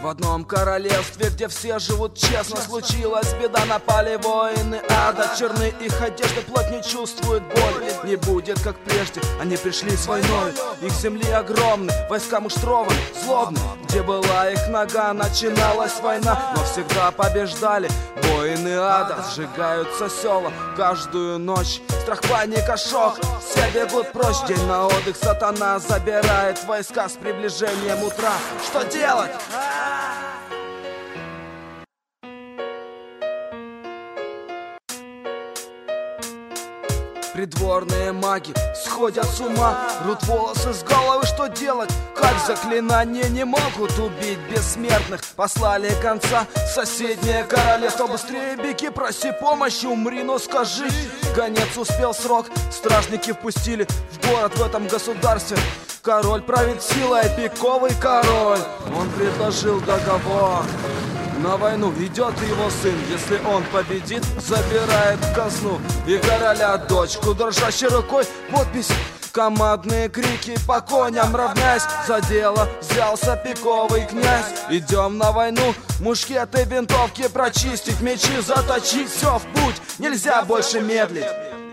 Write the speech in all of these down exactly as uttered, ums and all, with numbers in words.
В одном королевстве, где все живут честно, случилась беда, напали воины ада. Черны их одежды, плоть не чувствует боли. Не будет, как прежде, они пришли с войной. Их земли огромны, войска муштрованы, злобны. Где была их нога, начиналась война, но всегда побеждали воины ада. Сжигаются села каждую ночь, страх, паника, шок. Все бегут прочь, день на отдых, сатана забирает войска с приближением утра. Что делать? Придворные маги сходят с ума, рвут волосы с головы, что делать? Как заклинания не могут убить бессмертных? Послали конца в соседнее королевство. Быстрее беги, проси помощи, умри, но скажи. Гонец успел срок, стражники впустили в город в этом государстве. Король правит силой, пиковый король. Он предложил договор. На войну идет его сын, если он победит, забирает в казну и короля дочку. Дрожащей рукой подпись, командные крики по коням равнясь. За дело взялся пиковый князь. Идем на войну, мушкеты, винтовки прочистить, мечи заточить. Все в путь, нельзя больше медлить.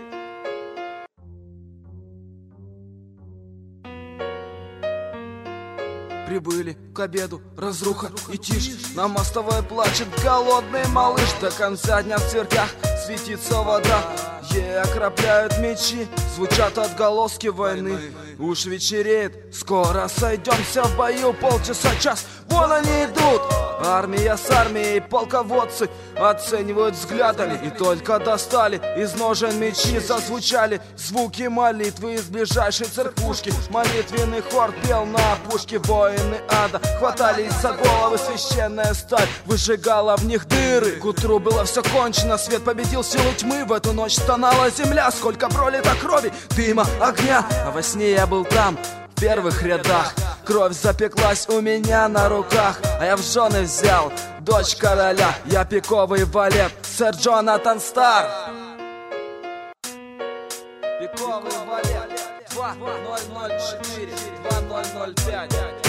Прибыли к обеду, разруха и тишь. На мостовой плачет голодный малыш. До конца дня в церквях светится вода. Ей окропляют мечи, звучат отголоски войны. Уж вечереет, скоро сойдемся в бою. Полчаса, час, вон они идут. Армия с армией, полководцы оценивают взглядами. И только достали из ножен мечи, зазвучали звуки молитвы из ближайшей церквушки. Молитвенный хор пел на опушке. Воины ада хватались за головы, священная сталь выжигала в них дыры. К утру было все кончено, свет победил силу тьмы. В эту ночь стонала земля, сколько пролито крови, дыма, огня. А во сне я был там, в первых рядах. Кровь запеклась у меня на руках, а я в жены взял дочь короля. Я пиковый валет, сэр Джонатан Стар. Пиковый валет, два ноль ноль четыре, два ноль ноль пять.